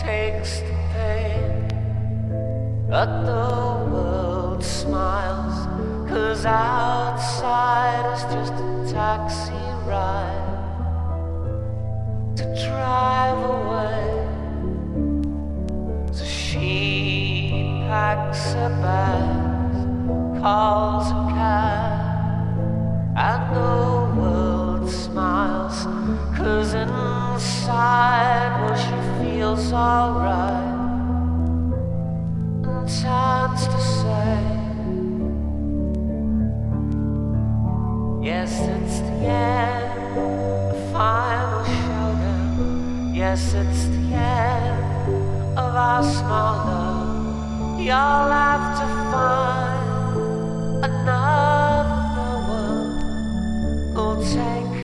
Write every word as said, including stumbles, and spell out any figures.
takes the pain, but the world smiles, 'cause outside is just a taxi ride to drive away. So she packs her bags, calls a cab, and the world smiles, 'cause inside, well, she feels alright, and turns to say, yes, it's the end, the final showdown. Yes, it's the end of our small love. You'll have to find another, no one will take